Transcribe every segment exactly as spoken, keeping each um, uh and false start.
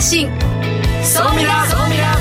信総ミラ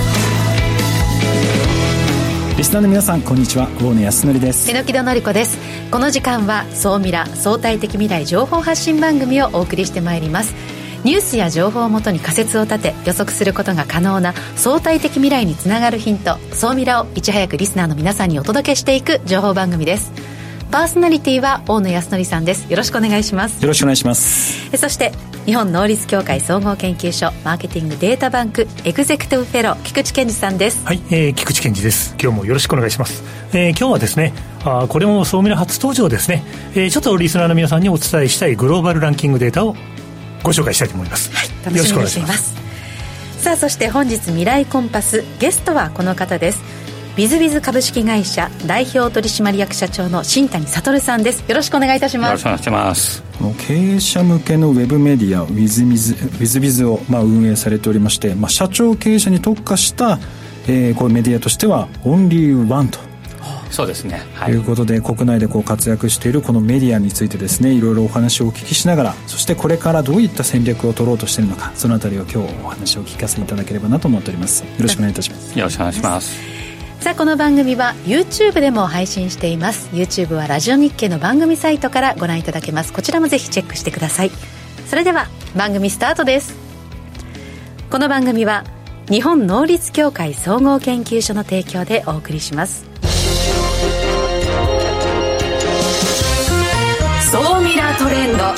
リスナーの皆さんこんにちは、大野康則です。 榎戸典子です。この時間は総ミラ相対的未来情報発信番組をお送りしてまいります。ニュースや情報をもとに仮説を立て予測することが可能な相対的未来につながるヒント、総ミラをいち早くリスナーの皆さんにお届けしていく情報番組です。パーソナリティは大野康則さんです。よろしくお願いします。 よろしくお願いします。 そして日本能率協会総合研究所マーケティングデータバンクエグゼクティブフェロー菊池健二さんです。 はい、えー、菊池健二です。今日もよろしくお願いします。えー、今日はですね、あこれも総ミラ初登場ですね、えー、ちょっとリスナーの皆さんにお伝えしたいグローバルランキングデータをご紹介したいと思います。 はい、楽しみにしています。さあ、そして本日未来コンパスゲストはこの方です。ビズビズ株式会社代表取締役社長の新谷悟さんです。よろしくお願いいたします。 よろしくお願いします。 経営者向けのウェブメディアウィズビズ、ウィズビズをまあ運営されておりまして、まあ、社長経営者に特化した、えー、こういうメディアとしてはオンリーワンとそうですね、はい、 ということで国内でこう活躍しているこのメディアについてですね、いろいろお話をお聞きしながら、そしてこれからどういった戦略を取ろうとしているのか、そのあたりを今日お話を聞かせていただければなと思っております。よろしくお願いいたします。 よろしくお願いします。 さあ、この番組は YouTube でも配信しています。 YouTube はラジオ日経の番組サイトからご覧いただけます。こちらもぜひチェックしてください。それでは番組スタートです。この番組は日本能率協会総合研究所の提供でお送りします。 総ミラトレンド。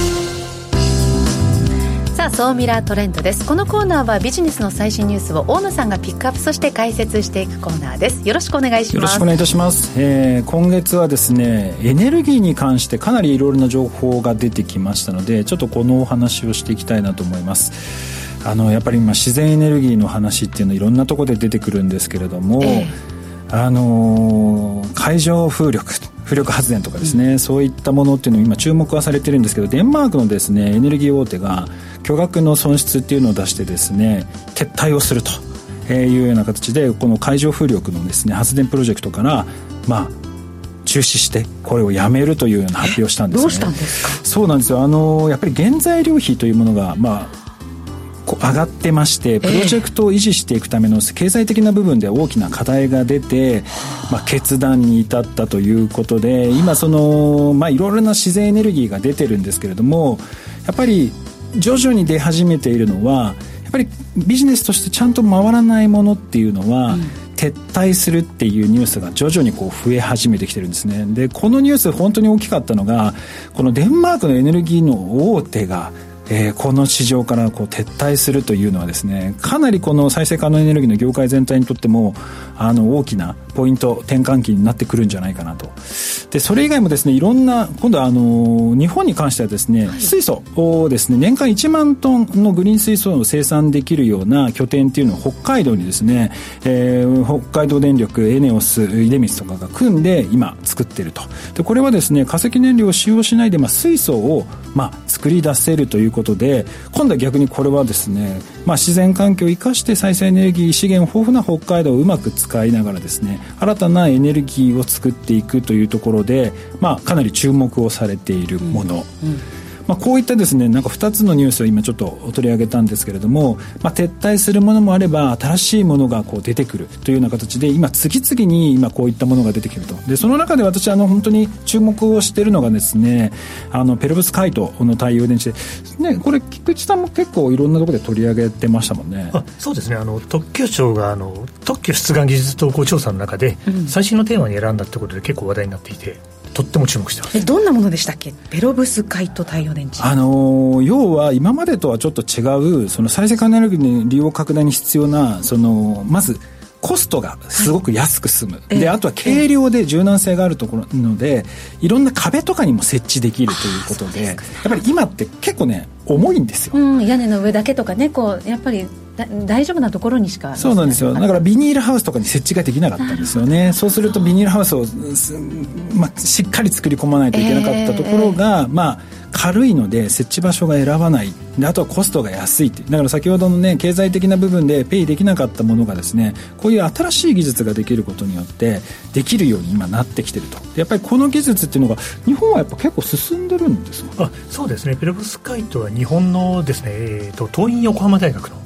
さあ、総ミラートレンドです。このコーナーはビジネスの最新ニュースを大野さんがピックアップ、そして解説していくコーナーです。よろしくお願いします。 よろしくお願いいたします。えー、今月はですね、エネルギーに関してかなりいろいろな情報が出てきましたので、ちょっとこのお話をしていきたいなと思います。あのやっぱり今自然エネルギーの話っていうのいろんなところで出てくるんですけれども、えー、あのー、海上風力風力発電とかですね、うん、そういったものっていうのを今注目はされてるんですけど、デンマークのですねエネルギー大手が巨額の損失っていうのを出してですね撤退をするというような形で、この海上風力のですね発電プロジェクトからまあ中止してこれをやめるというような発表をしたんですね。 どうしたんですか。 そうなんですよ。あのやっぱり原材料費というものがまあ上がってまして、プロジェクトを維持していくための経済的な部分で大きな課題が出て、まあ、決断に至ったということで、今その、まあ、いろいろな自然エネルギーが出てるんですけれども、やっぱり徐々に出始めているのは、やっぱりビジネスとしてちゃんと回らないものっていうのは、うん、撤退するっていうニュースが徐々にこう増え始めてきてるんですね。でこのニュース本当に大きかったのが、このデンマークのエネルギーの大手がえー、この市場からこう撤退するというのはですね、かなりこの再生可能エネルギーの業界全体にとってもあの大きなポイント転換期になってくるんじゃないかなと。でそれ以外もですね、いろんな今度はあの日本に関してはですね、はい、水素をですね年間いちまんトンのグリーン水素を生産できるような拠点っていうのを北海道にですね、えー、北海道電力、エネオス、出光とかが組んで今作っていると。でこれはですね化石燃料を使用しないで、まあ、水素をまあ作り出せるということで、今度は逆にこれはですね、まあ、自然環境を生かして再生エネルギー資源豊富な北海道をうまく使いながらですね、新たなエネルギーを作っていくというところで、まあ、かなり注目をされているもの、うんうんまあ、こういったですねなんかふたつのニュースを今ちょっと取り上げたんですけれども、まあ、撤退するものもあれば新しいものがこう出てくるというような形で、今次々に今こういったものが出てくると。でその中で私あの本当に注目をしているのがですね、あのペロブスカイトの太陽電池で、ね、これ菊池さんも結構いろんなところで取り上げてましたもんね。 あそうですね、あの特許庁があの特許出願技術動向調査の中で、うん、最新のテーマに選んだということで結構話題になっていて、とっても注目してます。 えどんなものでしたっけ。ペロブスカイト太陽電池、 あのー、要は今までとはちょっと違うその再生可能エネルギーの利用拡大に必要なそのまずコストがすごく安く済む、はい、であとは軽量で柔軟性があるところので、いろんな壁とかにも設置できるということで、やっぱり今って結構ね重いんですよ、 うん、屋根の上だけとかね、こうやっぱり大丈夫なところにしか、ね、 そうなんですよ。だからビニールハウスとかに設置ができなかったんですよね。そうするとビニールハウスを、まあ、しっかり作り込まないといけなかったところが、えー、まあ軽いので設置場所が選ばないで、あとはコストが安いって。だから先ほどのね経済的な部分でペイできなかったものがですね、こういう新しい技術ができることによってできるように今なってきてると。やっぱりこの技術っていうのが日本はやっぱ結構進んでるんですか。 あそうですね、ペロブスカイトは日本のですね、えーと、東院横浜大学の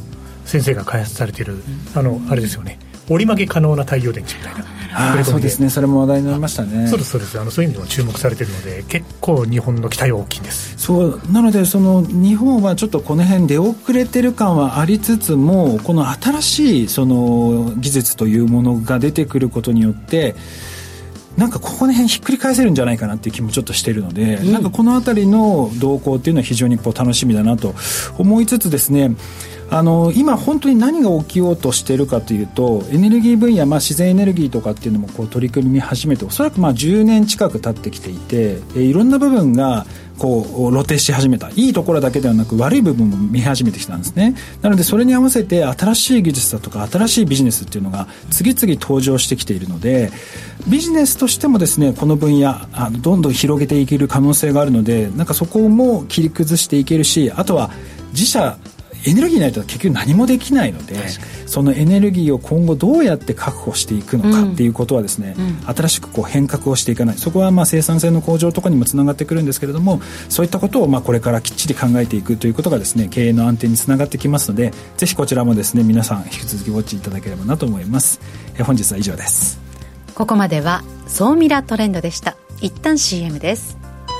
先生が開発されている、うん、あのあれですよね、折り曲げ可能な太陽電池みたいな。 あそうですね、それも話題になりましたね。 そうですそうです、あのそういう意味でも注目されているので、結構日本の期待は大きいんです。 そうなので、その日本はちょっとこの辺出遅れてる感はありつつも、この新しいその技術というものが出てくることによって、なんかここの辺ひっくり返せるんじゃないかなっていう気もちょっとしているので、うん、なんかこのあたりの動向っていうのは非常にこう楽しみだなと思いつつですね、あの今本当に何が起きようとしているかというと、エネルギー分野、まあ、自然エネルギーとかっていうのもこう取り組み始めて、おそらくまあじゅうねん近く経ってきていて、えいろんな部分がこう露呈し始めた。いいところだけではなく悪い部分も見始めてきたんですね。なのでそれに合わせて新しい技術だとか新しいビジネスっていうのが次々登場してきているので、ビジネスとしてもですね、この分野あのどんどん広げていける可能性があるので、なんかそこも切り崩していけるし、あとは自社エネルギーないと結局何もできないので、そのエネルギーを今後どうやって確保していくのかっていうことはですね、うんうん、新しくこう変革をしていかない、そこはまあ生産性の向上とかにもつながってくるんですけれども、そういったことをまあこれからきっちり考えていくということがですね、経営の安定につながってきますので、ぜひこちらもですね、皆さん引き続きウォッチいただければなと思います。え本日は以上です。 ここまでは総ミラトレンドでした。一旦 シーエム です。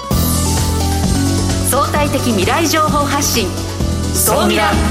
相対的未来情報発信、総ミラ。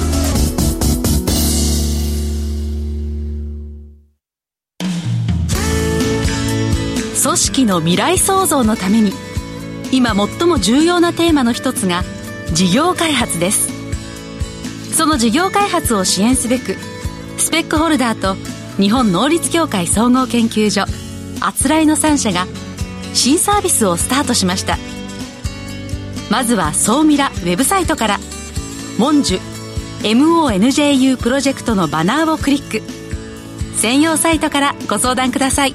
組織の未来創造のために今最も重要なテーマの一つが事業開発です。その事業開発を支援すべく、スペックホルダーと日本能率協会総合研究所、あつらいのさん社が新サービスをスタートしました。まずは総ミラウェブサイトからモンジュ エムオーエヌジェーユー プロジェクトのバナーをクリック。専用サイトからご相談ください。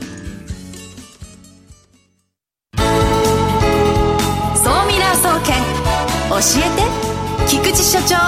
教えて菊池所長。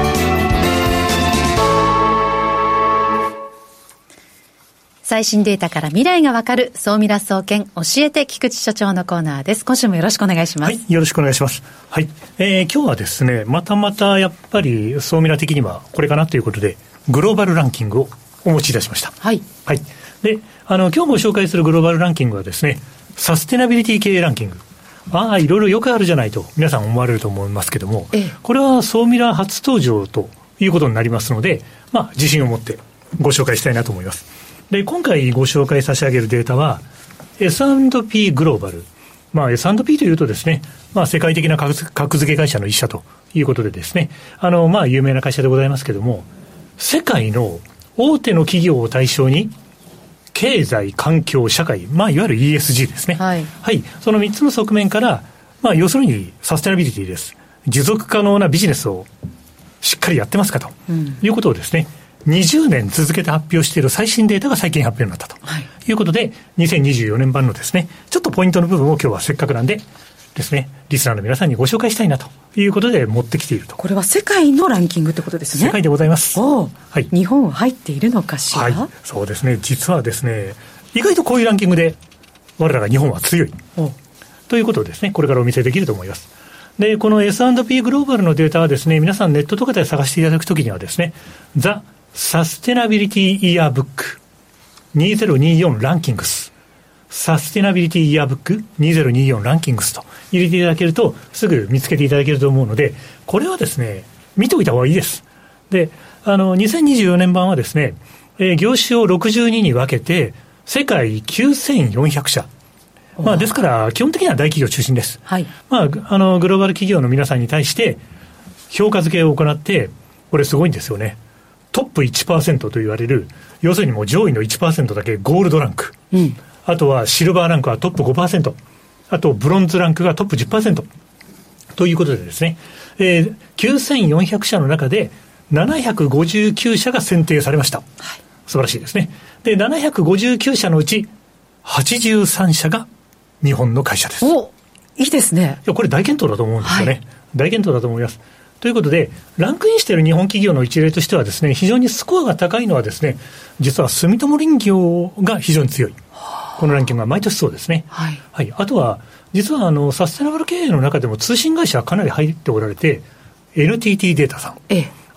最新データから未来がわかる総ミラ総研教えて菊池所長のコーナーです。今週もよろしくお願いします。 はい、よろしくお願いします。はい、えー、今日はですね、またまたやっぱり総ミラ的にはこれかなということでグローバルランキングをお持ちいたしました。 はい、 はい、であの今日ご紹介するグローバルランキングはですね、サステナビリティ経営ランキング。ああ、いろいろよくあるじゃないと皆さん思われると思いますけども、ええ、これは総ミラ初登場ということになりますので、まあ、自信を持ってご紹介したいなと思います。で、今回ご紹介差し上げるデータは エスアンドピー グローバル、まあ、エスアンドピー というとですね、まあ、世界的な格付け会社の一社ということでですね、あの、まあ、有名な会社でございますけども、世界の大手の企業を対象に経済、環境、社会、まあ、いわゆる イーエスジー ですね。はい。はい。そのみっつの側面から、まあ、要するにサステナビリティです。持続可能なビジネスをしっかりやってますかと、うん、いうことをですね、にじゅうねん続けて発表している最新データが最近発表になったと、はい、いうことで、にせんにじゅうよねん版のですね、ちょっとポイントの部分を今日はせっかくなんでですね、リスナーの皆さんにご紹介したいなということで持ってきていると。 これは世界のランキングってことですね。 世界でございます。 お、はい、日本は入っているのかしら。はい、 そうですね。実はですね、意外とこういうランキングで我らが日本は強いということをですね、これからお見せできると思います。で、この エスアンドピー グローバルのデータはですね、皆さんネットとかで探していただくときにはですね、ザ・サステナビリティイヤーブックにせんにじゅうよんランキングス、サステナビリティイヤーブックにせんにじゅうよんランキングスと入れていただけるとすぐ見つけていただけると思うので、これはですね、見ておいた方がいいです。で、あのにせんにじゅうよねん版はですね、えー、業種をろくじゅうにに分けて世界きゅうせんよんひゃくしゃ、まあ、ですから基本的には大企業中心です。はい、まあ、あのグローバル企業の皆さんに対して評価付けを行って、これすごいんですよね。トップ いちパーセント と言われる、要するにもう上位の いちパーセント だけゴールドランク、うん、あとはシルバーランクはトップ ごパーセント、 あとブロンズランクがトップ じゅっパーセント ということでですね、えー、きゅうせんよんひゃくしゃの中でななひゃくごじゅうきゅうしゃが選定されました。はい、素晴らしいですね。で、ななひゃくごじゅうきゅうしゃのうちはちじゅうさんしゃが日本の会社です。 お、いいですね。 いや、これ大健闘だと思うんですよね。はい、大健闘だと思います。ということで、ランクインしている日本企業の一例としてはですね、非常にスコアが高いのはですね、実は住友林業が非常に強い。このランキングは毎年そうですね。はい。はい、あとは、実はあの、サステナブル経営の中でも通信会社はかなり入っておられて、エヌティーティー データさん。ええ。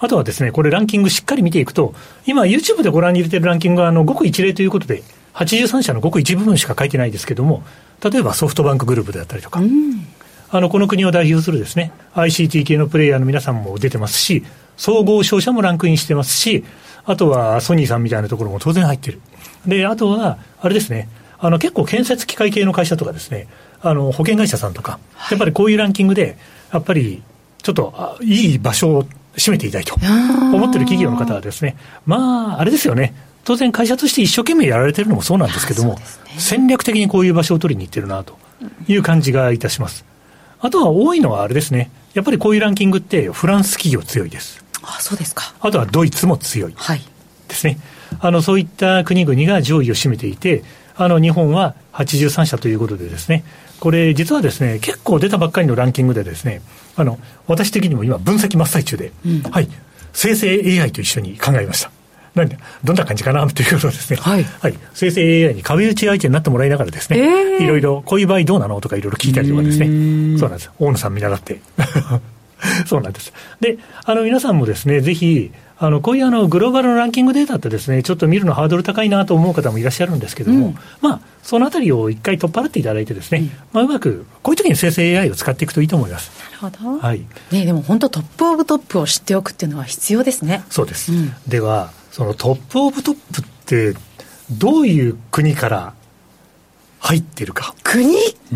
あとはですね、これランキングしっかり見ていくと、今 YouTube でご覧に入れているランキングはあのごく一例ということで、はちじゅうさん社のごく一部分しか書いてないですけども、例えばソフトバンクグループであったりとか、うん、あのこの国を代表するですね アイシーティー 系のプレイヤーの皆さんも出てますし、総合商社もランクインしてますし、あとはソニーさんみたいなところも当然入ってる。で、あとはあれですね、あの結構建設機械系の会社とかですね、あの保険会社さんとか、やっぱりこういうランキングでやっぱりちょっといい場所を占めていたいと思っている企業の方はですね、まああれですよね、当然会社として一生懸命やられているのもそうなんですけども、ね、戦略的にこういう場所を取りに行ってるなという感じがいたします。あとは多いのはあれですね、やっぱりこういうランキングってフランス企業強いです。 あ、そうですか。 あとはドイツも強いですね、はい、あのそういった国々が上位を占めていて、あの日本ははちじゅうさん社ということでですね、これ実はですね、結構出たばっかりのランキングでですね、あの私的にも今分析真っ最中で、うん、はい、生成 エーアイ と一緒に考えました。なんでどんな感じかなということですね、はいはい、生成 エーアイ に壁打ち相手になってもらいながらですね、えー、いろいろこういう場合どうなのとかいろいろ聞いたりとかですね、そうなんです、大野さん見習ってそうなんです。で、あの皆さんもですね、ぜひあのこういうあのグローバルのランキングデータってですね、ちょっと見るのハードル高いなと思う方もいらっしゃるんですけども、うん、まあそのあたりを一回取っ払っていただいてですね、うん、まあ、うまくこういう時に生成 エーアイ を使っていくといいと思います。 なるほど、 はい、 ね、でも本当トップオブトップを知っておくっていうのは必要ですね。 そうです、うん、ではそのトップオブトップってどういう国から入ってるか。 国、うん、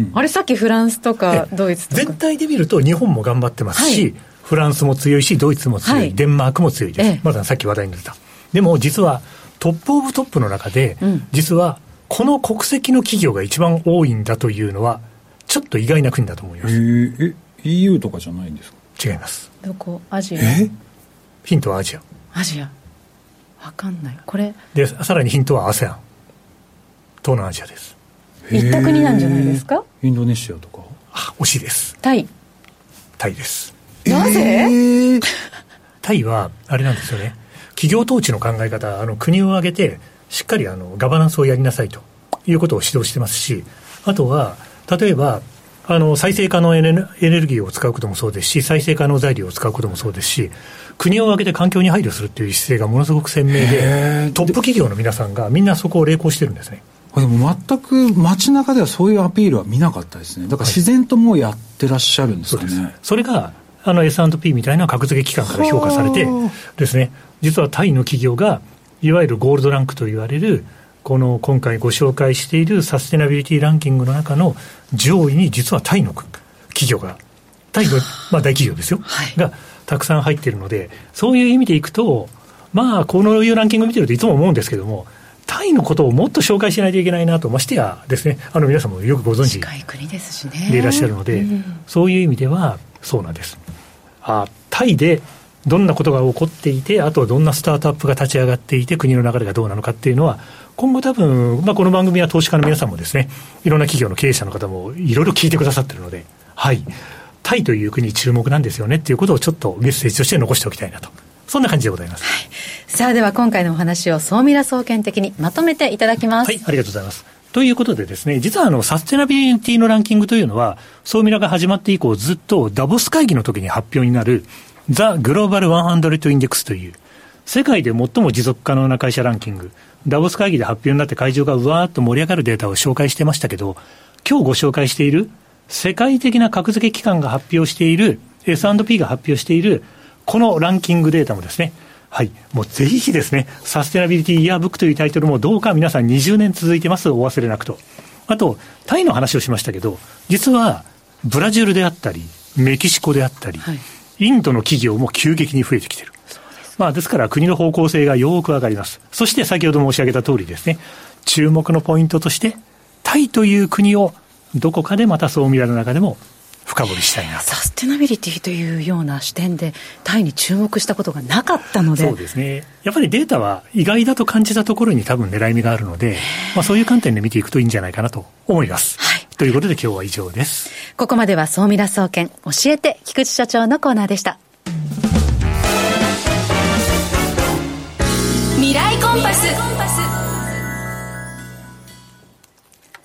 あれさっきフランスとかドイツとか全体で見ると日本も頑張ってますし、はい、フランスも強いしドイツも強い、はい、デンマークも強いです、ええ、まださっき話題に出た。でも実はトップオブトップの中で、うん、実はこの国籍の企業が一番多いんだというのはちょっと意外な国だと思います。 えー、え イーユー とかじゃないんですか。 違います。 どこ？アジア。 えヒントはアジア。 アジアわかんない。これでさらにヒントは アセアン 東南アジアです。 行った国なんじゃないですか。 インドネシアとか。 あ、惜しいです。 タイ。 タイです。 なぜ、えー、 タイはあれなんですよね、企業統治の考え方、あの国を挙げてしっかりあのガバナンスをやりなさいということを指導してますし、あとは例えばあの再生可能エネルギーを使うこともそうですし、再生可能材料を使うこともそうですし、国を挙げて環境に配慮するという姿勢がものすごく鮮明で、トップ企業の皆さんがみんなそこを励行してるんですね。 でも全く街中ではそういうアピールは見なかったですね。だから自然ともうやってらっしゃるんですかね。 そうです。それがあの エスアンドピー みたいな格付け機関から評価されてですね、実はタイの企業がいわゆるゴールドランクと言われるこの今回ご紹介しているサステナビリティランキングの中の上位に実はタイの企業が、タイの、まあ、大企業ですよ、はい、がたくさん入っているので、そういう意味でいくと、まあこのいうランキング見てるといつも思うんですけども、タイのことをもっと紹介しないといけないなと、ましてやですね、あの皆さんもよくご存知近い国ですしねでいらっしゃるので、うん、そういう意味ではそうなんです。あ、タイでどんなことが起こっていて、あとどんなスタートアップが立ち上がっていて、国の流れがどうなのかっていうのは今後多分、まあ、この番組は投資家の皆さんもですね、いろんな企業の経営者の方もいろいろ聞いてくださってるので、はい、タイという国注目なんですよねっていうことをちょっとメッセージとして残しておきたいなと、そんな感じでございます。 はい、さあでは今回のお話を総ミラ総研的にまとめていただきます。 はい、ありがとうございます。ということでですね、実はあのサステナビリティのランキングというのは、総ミラが始まって以降ずっとダボス会議の時に発表になるザ・グローバルひゃくインデックスという世界で最も持続可能な会社ランキング、ダボス会議で発表になって会場がうわーっと盛り上がるデータを紹介してましたけど、今日ご紹介している世界的な格付け機関が発表している エスアンドピー が発表しているこのランキングデータもですね、はい、もうぜひですね、サステナビリティイヤーブックというタイトルもどうか皆さんにじゅうねん続いてます、お忘れなくと。あとタイの話をしましたけど、実はブラジルであったりメキシコであったり、はい、インドの企業も急激に増えてきている。まあ、ですから国の方向性がよくわかります。そして先ほど申し上げた通りですね、注目のポイントとしてタイという国をどこかでまた総ミラの中でも深掘りしたいなと。 サステナビリティというような視点でタイに注目したことがなかったので。 そうですね、やっぱりデータは意外だと感じたところに多分狙い目があるので、まあ、そういう観点で見ていくといいんじゃないかなと思います。はい、ということで今日は以上です。 ここまでは総ミラ総研教えて菊池所長のコーナーでした。 未来コンパス。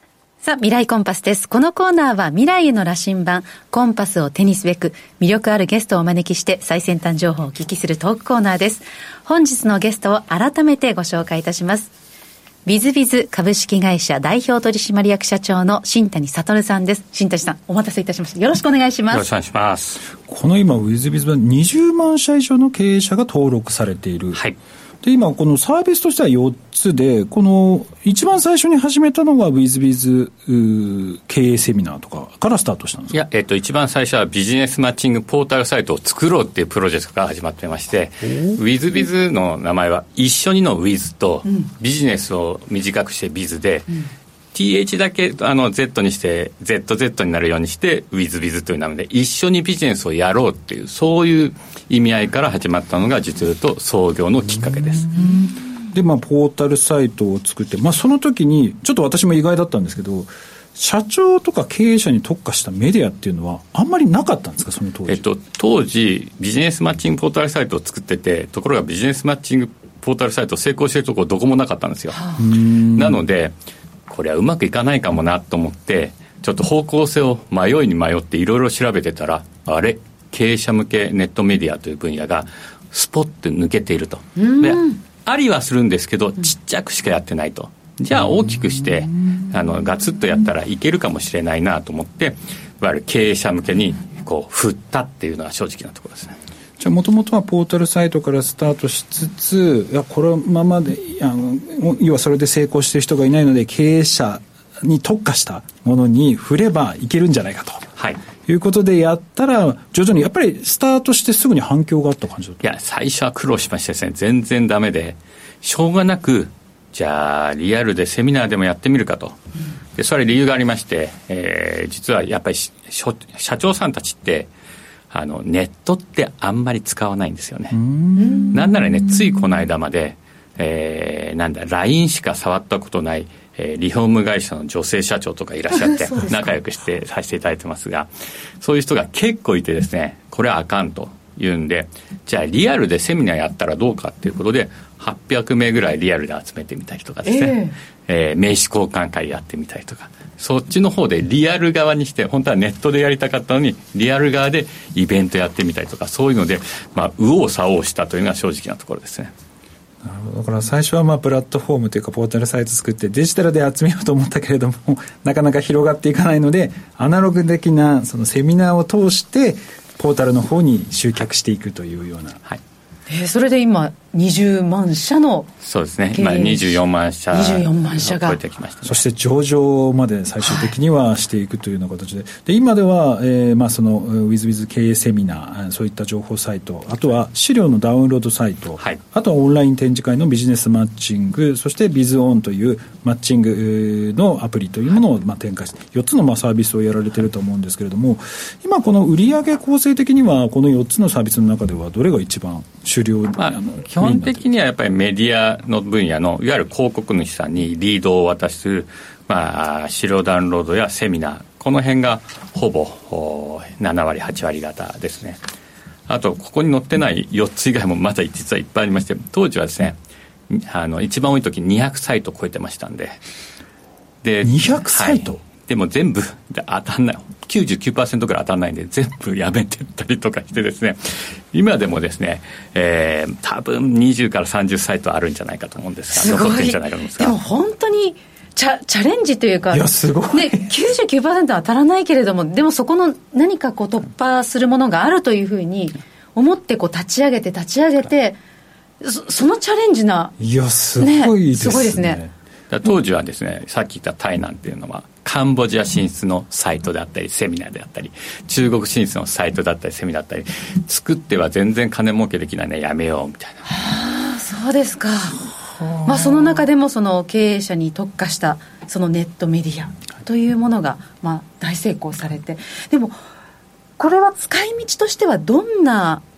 さあ、未来コンパスです。このコーナーは未来への羅針盤コンパスを手にすべく魅力あるゲストをお招きして最先端情報をお聞きするトークコーナーです。本日のゲストを改めてご紹介いたします。ビズビズ株式会社代表取締役社長の新谷悟さんです。新谷さん、お待たせいたしました。よろしくお願いします。 よろしくお願いします。 この今ウィズビズはにじゅうまん社以上の経営者が登録されている。 はい。 で今このサービスとしてはよっつで、この一番最初に始めたのがウィズビズ経営セミナーとかからスタートしたんですか？ いや、えっと、一番最初はビジネスマッチングポータルサイトを作ろうっていうプロジェクトが始まってまして、ウィズビズの名前は一緒にのウィズと、ビジネスを短くしてビズで、うん、ティーエイチ だけあの Z にして ゼットゼット になるようにしてウィズビズという名前で一緒にビジネスをやろうっていう、そういう意味合いから始まったのが実を言うと創業のきっかけです。 で、まあ、ポータルサイトを作って、まあ、その時にちょっと私も意外だったんですけど、社長とか経営者に特化したメディアっていうのはあんまりなかったんですか、その当時？ えっと、当時ビジネスマッチングポータルサイトを作ってて、ところがビジネスマッチングポータルサイト成功しているところどこもなかったんですよ。なのでこれはうまくいかないかもなと思って、ちょっと方向性を迷いに迷っていろいろ調べてたら、あれ経営者向けネットメディアという分野がスポッと抜けていると。で、ありはするんですけどちっちゃくしかやってないと。じゃあ大きくしてあのガツッとやったらいけるかもしれないなと思って、いわゆる経営者向けにこう振ったっていうのが正直なところですね。 じゃあもともとはポータルサイトからスタートしつつ、いやこのままであの要はそれで成功している人がいないので経営者に特化したものに振ればいけるんじゃないかと、はい、いうことでやったら徐々にやっぱりスタートしてすぐに反響があった感じだった？ いや、最初は苦労しましてですね、全然ダメでしょうがなく、じゃあリアルでセミナーでもやってみるかと。でそれ理由がありまして、えー、実はやっぱり社長さんたちってあのネットってあんまり使わないんですよね。なんならね、ついこの間まで、えー、なんだ ライン しか触ったことない、えー、リフォーム会社の女性社長とかいらっしゃって仲良くしてさせていただいてますが、そういう人が結構いてですね、これはあかんというんで、じゃあリアルでセミナーやったらどうかっていうことではっぴゃくめいぐらいリアルで集めてみたりとかですね、えーえー、名刺交換会やってみたりとか、そっちの方でリアル側にして、本当はネットでやりたかったのにリアル側でイベントやってみたりとか、そういうので、まあ、右往左往したというのが正直なところですね。 なるほど。だから最初はまあプラットフォームというかポータルサイト作ってデジタルで集めようと思ったけれどもなかなか広がっていかないので、アナログ的なそのセミナーを通してポータルの方に集客していくというような、 はい、 えー、それで今にじゅうまん社の、 そうですね、今にじゅうよんまん社にじゅうよんまん社が超えてきました、ね、 そして上場まで最終的にはしていくというような形で、で今では、えーまあ、そのウィズビズ経営セミナー、そういった情報サイト、あとは資料のダウンロードサイト、はい、あとはオンライン展示会のビジネスマッチング、そしてビズオンというマッチングのアプリというものをまあ展開してよっつのまあサービスをやられていると思うんですけれども、今この売上構成的にはこのよっつのサービスの中ではどれが一番主流、 まあ、基本的にはやっぱりメディアの分野のいわゆる広告主さんにリードを渡す、まあ、資料ダウンロードやセミナー、この辺がほぼななわりはちわり型ですね。あとここに載ってないよっつ以外もまだ実はいっぱいありまして、当時はですね、あの一番多い時にひゃくサイト超えてましたんで、 でにひゃくサイト、はい、 でも全部当たんない、きゅうじゅうきゅうパーセント くらい当たんないんで全部やめてったりとかしてですね、今でもですね、えー、多分にじゅうからさんじゅうサイトあるんじゃないかと思うんですが、残ってるんじゃないかと思うんですが、 でも本当にチャ、チャレンジというか、 いやすごい、 ね、きゅうじゅうきゅうパーセント 当たらないけれども、でもそこの何かこう突破するものがあるというふうに思ってこう立ち上げて立ち上げて、そ, そのチャレンジな、 いやすごいですね、 ね、すごいですね。 当時はですね、さっき言ったタイなんていうのはカンボジア進出のサイトであったりセミナーであったり、中国進出のサイトだったりセミナーだったり、作っては全然金儲けできないね、やめようみたいな。 はあ、そうですか。まあ、その中でもその経営者に特化したそのネットメディアというものがまあ大成功されて、でもこれは使い道としてはどんな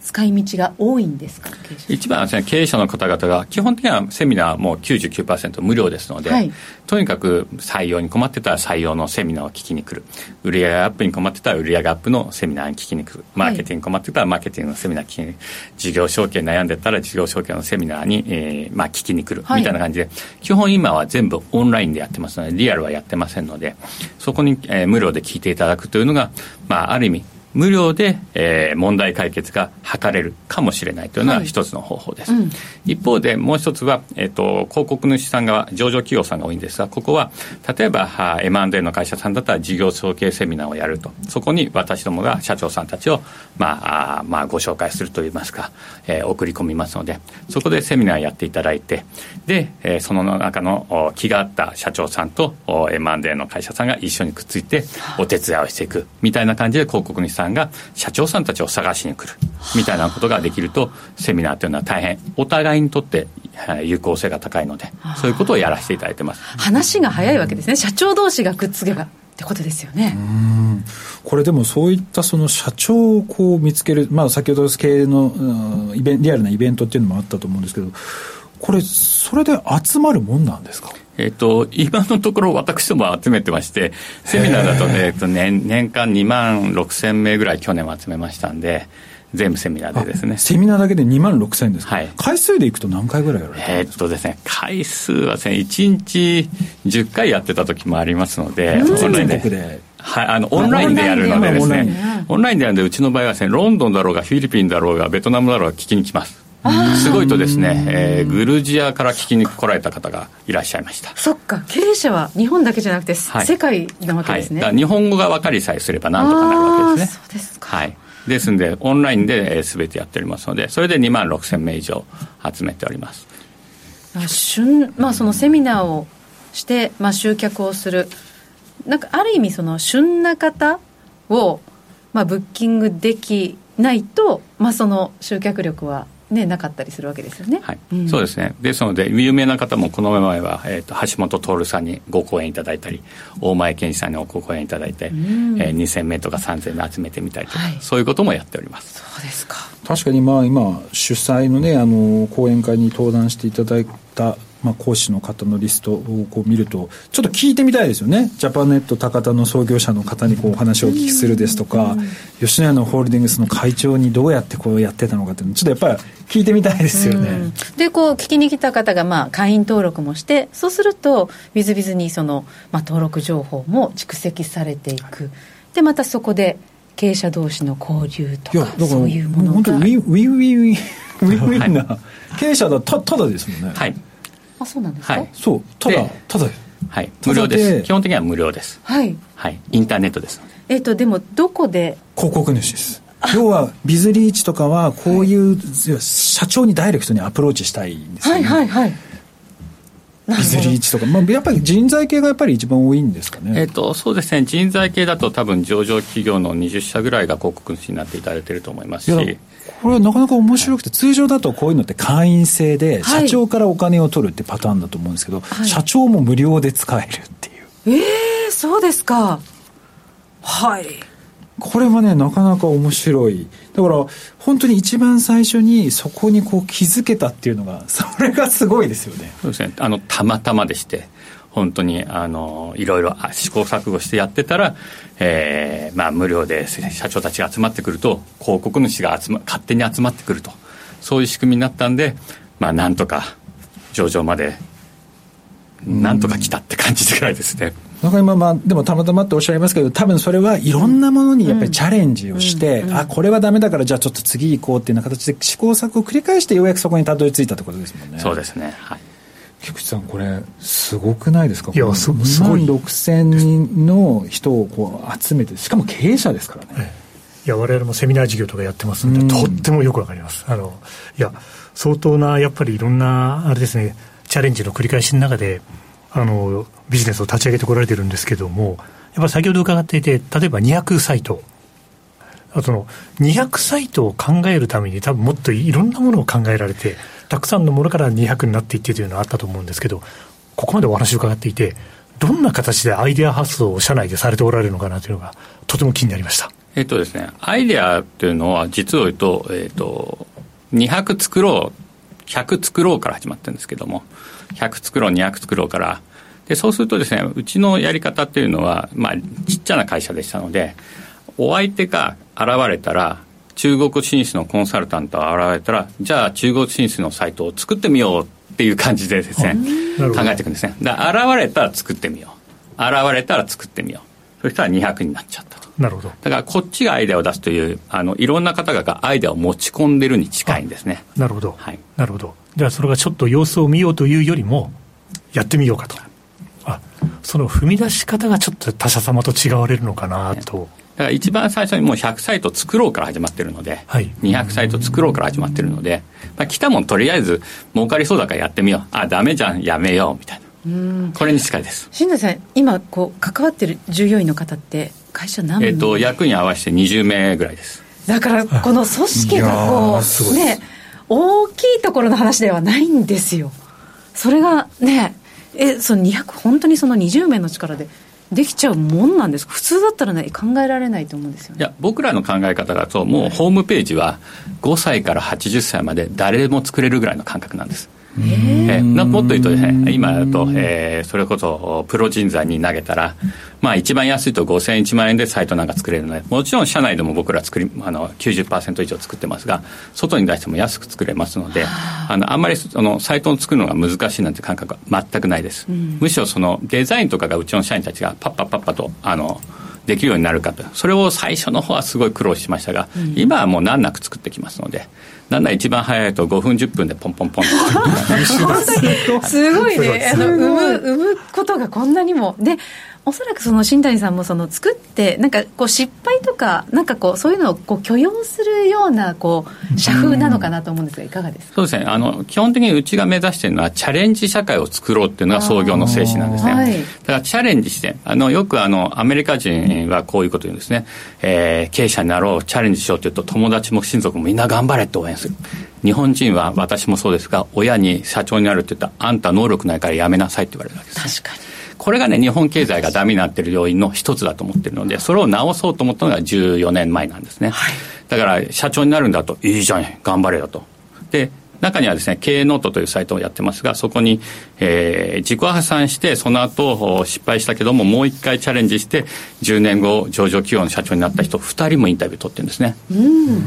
使い道が多いんですか？ 一番はですね、経営者の方々が基本的にはセミナーはもう きゅうじゅうきゅうパーセント 無料ですので、はい、とにかく採用に困ってたら採用のセミナーを聞きに来る、売上アップに困ってたら売上アップのセミナーに聞きに来る、マーケティングに困ってたらマーケティングのセミナーに聞きに来る、事業承継悩んでたら事業承継のセミナーに、えーまあ、聞きに来る、はい、みたいな感じで、基本今は全部オンラインでやってますのでリアルはやってませんので、そこに、えー、無料で聞いていただくというのが、まあ、ある意味無料で、えー、問題解決が図れるかもしれないというのが一つの方法です、はい、うん、一方でもう一つは、えーと、広告主さんが上場企業さんが多いんですが、ここは例えば エムアンドエー の会社さんだったら事業承継セミナーをやると、そこに私どもが社長さんたちを、まああまあ、ご紹介するといいますか、えー、送り込みますので、そこでセミナーやっていただいて、で、えー、その中の気が合った社長さんと エムアンドエー の会社さんが一緒にくっついてお手伝いをしていくみたいな感じで、広告主さんが社長さんたちを探しに来るみたいなことができると、セミナーというのは大変お互いにとって有効性が高いので、そういうことをやらせていただいてます。 話が早いわけですね。社長同士がくっつけばってことですよね。 うーん、これでもそういったその社長をこう見つける、まあ、先ほど経営の、うん、イベンリアルなイベントっていうのもあったと思うんですけど、これそれで集まるもんなんですか？ えっと、今のところ私ども集めてまして、セミナーだとね、えっと、年, 年間にまんろくせんめいぐらい去年は集めましたんで、全部セミナーでですね。 セミナーだけでにまんろくせんですか？ はい。 回数でいくと何回ぐらいやられてるんですか？ えっとですね、回数はですね、いちにちじゅっかいやってた時もありますので、 全国で。 はい、あのオンラインでやるのでですね、オンラインでやるので、うちの場合はですね、ロンドンだろうがフィリピンだろうがベトナムだろうが聞きに来ます。すごいとですね、えー、グルジアから聞きに来られた方がいらっしゃいました。 そっか、経営者は日本だけじゃなくて、はい、世界なわけですね、 はい、だから日本語が分かりさえすればなんとかなるわけですね。 そうですか、 はい、ですのでオンラインで全てやっておりますので、それでにまんろくせんめい以上集めております。 旬、まあ、そのセミナーをして、まあ、集客をする、なんかある意味その旬な方を、まあ、ブッキングできないと、まあ、その集客力はね、なかったりするわけですよね。 はい、うん、そうですね。ですので有名な方もこの前は、えー、と橋本徹さんにご講演いただいたり、大前健二さんにご講演いただいて、うん、えー、にせんめいとかさんぜんめい集めてみたりとか、はい、そういうこともやっております。 そうですか。 確かにまあ今主催のね、あの講演会に登壇していただいた、まあ、講師の方のリストをこう見るとちょっと聞いてみたいですよね。ジャパネット高田の創業者の方にこうお話をお聞きするですとか、吉野家のホールディングスの会長にどうやってこうやってたのかっていうのちょっとやっぱり聞いてみたいですよね。 でこう聞きに来た方がまあ会員登録もして、そうするとウィズウィズにその、まあ、登録情報も蓄積されていく。でまたそこで経営者同士の交流とか、そういうものが本当にウィンウィンウィンウィンウィンウィンな経営者だたただですもんね。 はい。 あ、そうなんですか。 はい、 そう、ただただ、 はい、無料です。基本的には無料です。 はい、 はい、インターネットですので。 えっとでもどこで広告主です。要はビズリーチとかはこういう、はい、社長にダイレクトにアプローチしたいんですよね。 はいはいはい。 ビズリーチとか、まあ、やっぱり人材系がやっぱり一番多いんですかね。 えーと、そうですね。人材系だと多分上場企業のにじゅっしゃぐらいが広告主になっていただいていると思いますし、 これはなかなか面白くて、通常だとこういうのって会員制で社長からお金を取るってパターンだと思うんですけど、はい、社長も無料で使えるっていう。 えー、そうですか。はい。 これはねなかなか面白い。だから本当に一番最初にそこにこう気づけたっていうのが、それがすごいですよね。 そうですね。あのたまたまでして、本当にあのいろいろ試行錯誤してやってたら、えーまあ、無料で社長たちが集まってくると、広告主が集、ま、勝手に集まってくると、そういう仕組みになったんで、まあ、なんとか上場までなんとか来たって感じぐらいですね。 なんか今、まあ、でもたまたまっておっしゃいますけど、多分それはいろんなものにやっぱりチャレンジをして、うんうん、あこれはダメだからじゃあちょっと次行こうっていうような形で試行錯誤を繰り返してようやくそこにたどり着いたってことですもんね。 そうですね。はい。 菊池さんこれすごくないですか。 いやすごい。にまんろくせんにんの人をこう集めて、しかも経営者ですからね。ええ、いや我々もセミナー事業とかやってますので、うん、とってもよくわかります。あのいや相当なやっぱりいろんなあれですね、チャレンジの繰り返しの中であのビジネスを立ち上げてこられてるんですけども、やっぱ先ほど伺っていて、例えばにひゃくサイト、あとのにひゃくサイトを考えるために多分もっといろんなものを考えられて、たくさんのものからにひゃくになっていってというのはあったと思うんですけど、ここまでお話を伺っていて、どんな形でアイデア発想を社内でされておられるのかなというのがとても気になりました。 えっとですね、アイデアっていうのは実を言うと、えっと、にひゃく作ろう、ひゃく作ろうから始まってるんですけども、ひゃく作ろう、にひゃく作ろうから、で、そうするとですね、うちのやり方っていうのは、まあ、ちっちゃな会社でしたので、お相手が現れたら、中国進出のコンサルタントが現れたら、じゃあ中国進出のサイトを作ってみようっていう感じでですね、考えていくんですね。だから現れたら作ってみよう。現れたら作ってみよう。そしたらにひゃくになっちゃったと。 なるほど。 だからこっちがアイデアを出すという、あのいろんな方がアイデアを持ち込んでるに近いんですね。 なるほど、 はい、 なるほど。じゃあそれがちょっと様子を見ようというよりもやってみようかと。あ、その踏み出し方がちょっと他社様と違われるのかなと、ね、 だから一番最初にもうひゃくサイト作ろうから始まってるので、はい、にひゃくサイト作ろうから始まってるので、まあ、来たもんとりあえず儲かりそうだからやってみよう、あ、ダメじゃんやめようみたいな、うん、これに近いです。 新田さん、今こう関わってる従業員の方って会社何名、 えー、と役に合わせてにじゅうめいぐらいです。 だからこの組織がこうね、大きいところの話ではないんですよ。それがね、えそのにひゃく本当にそのにじゅうめいの力でできちゃうもんなんですか。普通だったらね考えられないと思うんですよね。 いや、僕らの考え方だともうホームページはごさいからはちじゅっさいまで誰でも作れるぐらいの感覚なんです。えー、もっと言うとですね、今だと、えー、それこそプロ人材に投げたら、まあ、一番安いとごせんえんいちまんえんでサイトなんか作れるので、もちろん社内でも僕ら作りあの きゅうじゅっパーセント 以上作ってますが、外に出しても安く作れますので、あのあんまりあのサイトを作るのが難しいなんて感覚は全くないです、うん、むしろそのデザインとかがうちの社員たちがパッパッパッパとあのできるようになるかと、それを最初の方はすごい苦労しましたが、うん、今はもう難なく作ってきますので、なんだ一番早いとごふんじゅっぷんでポンポンポンとすごいね、あの生む生むことがこんなにもで、おそらくその新谷さんもその作ってなんかこう失敗とかなんかこうそういうのをこう許容するようなこう社風なのかなと思うんですが、いかがですか。 そうですね、あの基本的にうちが目指しているのはチャレンジ社会を作ろうっていうのが創業の精神なんですね、はい、だからチャレンジしてあのよくあのアメリカ人はこういうこと言うんですね、えー、経営者になろう、チャレンジしようって言うと友達も親族もみんな頑張れって応援する。日本人は私もそうですが、親に社長になるって言ったらあんた能力ないからやめなさいって言われるわけです。 確かにこれがね、日本経済がダメになっている要因の一つだと思っているので、それを直そうと思ったのがじゅうよねんまえなんですね、はい、だから社長になるんだといいじゃん頑張れよと。で中にはですね、経営ノートというサイトをやってますが、そこに、えー、自己破産してその後失敗したけどももう一回チャレンジしてじゅうねんご上場企業の社長になった人ふたりもインタビュー取ってるんですね、うん、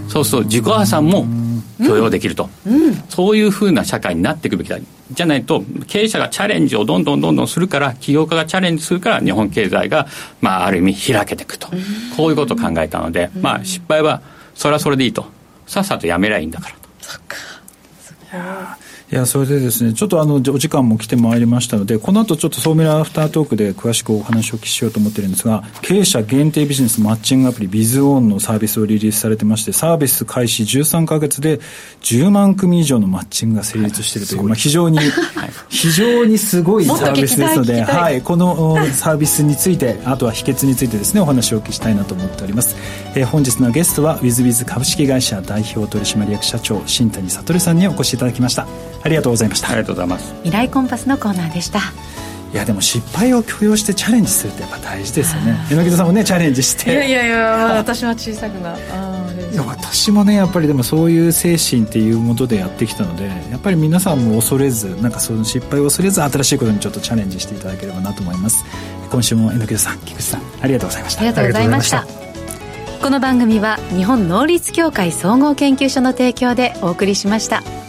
そうすると自己破産も許容できると、うんうん、そういうふうな社会になっていくべきだ。じゃないと経営者がチャレンジをどんどんどんどんするから、起業家がチャレンジするから日本経済が、まあ、ある意味開けていくと、うん、こういうことを考えたので、うん、まあ、失敗はそれはそれでいいと、さっさとやめりゃいいんだからと。 そっか。 いや、それでですね、ちょっとあのお時間も来てまいりましたので、この後ちょっと総ミラーアフタートークで詳しくお話をお聞きしようと思っているんですが、経営者限定ビジネスマッチングアプリビズオンのサービスをリリースされてまして、サービス開始じゅうさんかげつでじゅうまんくみ以上のマッチングが成立しているという、はい、まあ、非常に非常にすごいサービスですので、はい、このサービスについて、あとは秘訣についてですね、お話をお聞きしたいなと思っております。えー、本日のゲストはウィズウィズ株式会社代表取締役社長新谷悟さんにお越しいただきました。ありがとうございました。 ありがとうございます。 未来コンパスのコーナーでした。 いや、でも失敗を許容してチャレンジするってやっぱ大事ですよね。柳田さんもねチャレンジして、 いやいやいや私は小さくなあいや私もねやっぱりでもそういう精神っていうもとでやってきたので、やっぱり皆さんも恐れず、なんかその失敗を恐れず新しいことにちょっとチャレンジしていただければなと思います。今週も柳田さん、菊池さん、ありがとうございました。 ありがとうございました。この番組は日本能率協会総合研究所の提供でお送りしました。